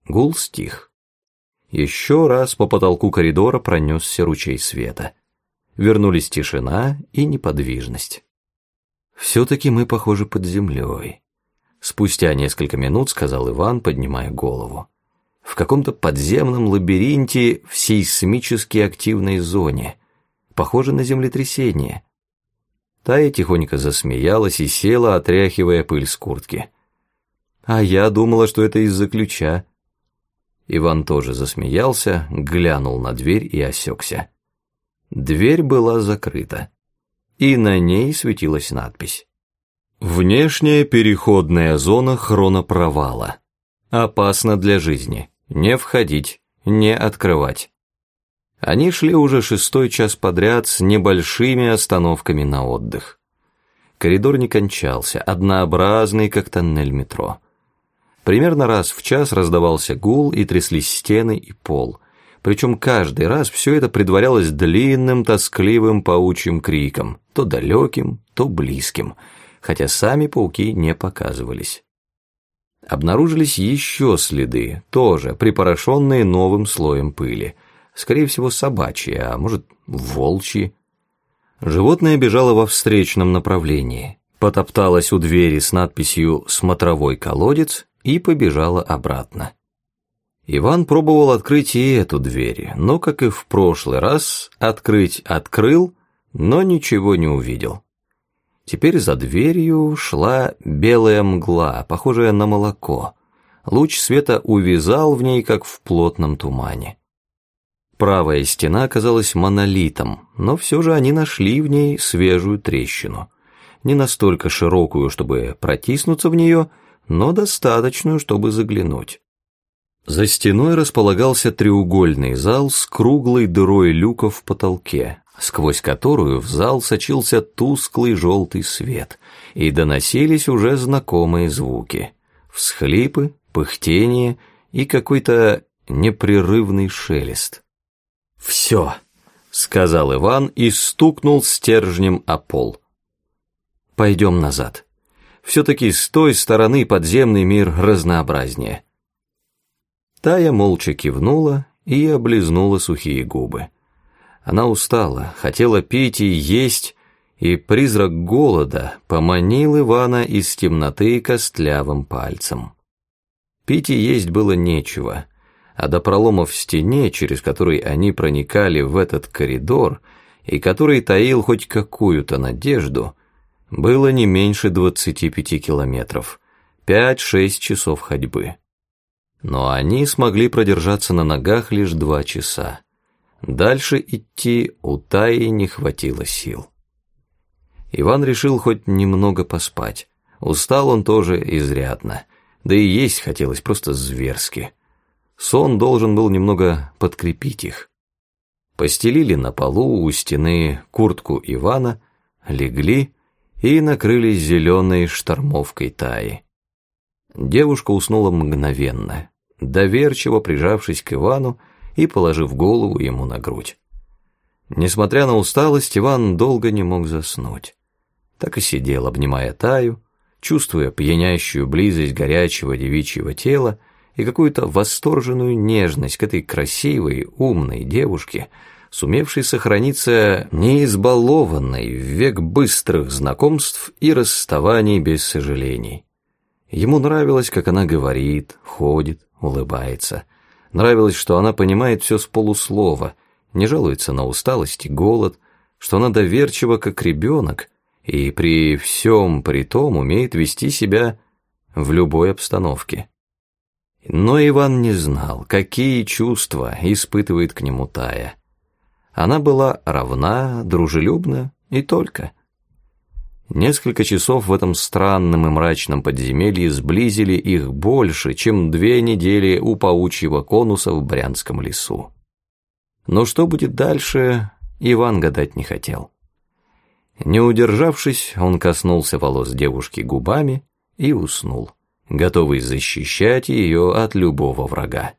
Гул стих. Еще раз по потолку коридора пронесся ручей света. Вернулись тишина и неподвижность. «Все-таки мы, похоже, под землей», — спустя несколько минут сказал Иван, поднимая голову. «В каком-то подземном лабиринте в сейсмически активной зоне. Похоже на землетрясение». Тая тихонько засмеялась и села, отряхивая пыль с куртки. «А я думала, что это из-за ключа». Иван тоже засмеялся, глянул на дверь и осекся. Дверь была закрыта, и на ней светилась надпись: «Внешняя переходная зона хронопровала. Опасно для жизни. Не входить, не открывать». Они шли уже 6-й час подряд с небольшими остановками на отдых. Коридор не кончался, однообразный, как тоннель метро. Примерно раз в час раздавался гул, и тряслись стены и пол. Причем каждый раз все это предварялось длинным, тоскливым паучьим криком, то далеким, то близким, хотя сами пауки не показывались. Обнаружились еще следы, тоже припорошенные новым слоем пыли. Скорее всего, собачьи, а может, волчьи. Животное бежало во встречном направлении, потопталось у двери с надписью «Смотровой колодец» и побежало обратно. Иван пробовал открыть и эту дверь, но, как и в прошлый раз, открыл, но ничего не увидел. Теперь за дверью шла белая мгла, похожая на молоко. Луч света увязал в ней, как в плотном тумане. Правая стена оказалась монолитом, но все же они нашли в ней свежую трещину. Не настолько широкую, чтобы протиснуться в нее, но достаточную, чтобы заглянуть. За стеной располагался треугольный зал с круглой дырой люка в потолке, сквозь которую в зал сочился тусклый желтый свет, и доносились уже знакомые звуки: всхлипы, пыхтение и какой-то непрерывный шелест. «Все», — сказал Иван и стукнул стержнем о пол. «Пойдем назад. Все-таки с той стороны подземный мир разнообразнее». Тая молча кивнула и облизнула сухие губы. Она устала, хотела пить и есть, и призрак голода поманил Ивана из темноты костлявым пальцем. Пить и есть было нечего, а до пролома в стене, через который они проникали в этот коридор, и который таил хоть какую-то надежду, было не меньше 25 километров, 5-6 часов ходьбы. Но они смогли продержаться на ногах лишь 2 часа. Дальше идти у Таи не хватило сил. Иван решил хоть немного поспать. Устал он тоже изрядно, да и есть хотелось просто зверски. Сон должен был немного подкрепить их. Постелили на полу у стены куртку Ивана, легли и накрылись зеленой штормовкой Таи. Девушка уснула мгновенно, доверчиво прижавшись к Ивану и положив голову ему на грудь. Несмотря на усталость, Иван долго не мог заснуть. Так и сидел, обнимая Таю, чувствуя пьянящую близость горячего девичьего тела и какую-то восторженную нежность к этой красивой, умной девушке, сумевшей сохраниться неизбалованной в век быстрых знакомств и расставаний без сожалений. Ему нравилось, как она говорит, ходит, улыбается. Нравилось, что она понимает все с полуслова, не жалуется на усталость и голод, что она доверчива, как ребенок, и при всем при том умеет вести себя в любой обстановке. Но Иван не знал, какие чувства испытывает к нему Тая. Она была равна, дружелюбна и только. Несколько часов в этом странном и мрачном подземелье сблизили их больше, чем 2 недели у паучьего конуса в Брянском лесу. Но что будет дальше, Иван гадать не хотел. Не удержавшись, он коснулся волос девушки губами и уснул, готовый защищать ее от любого врага.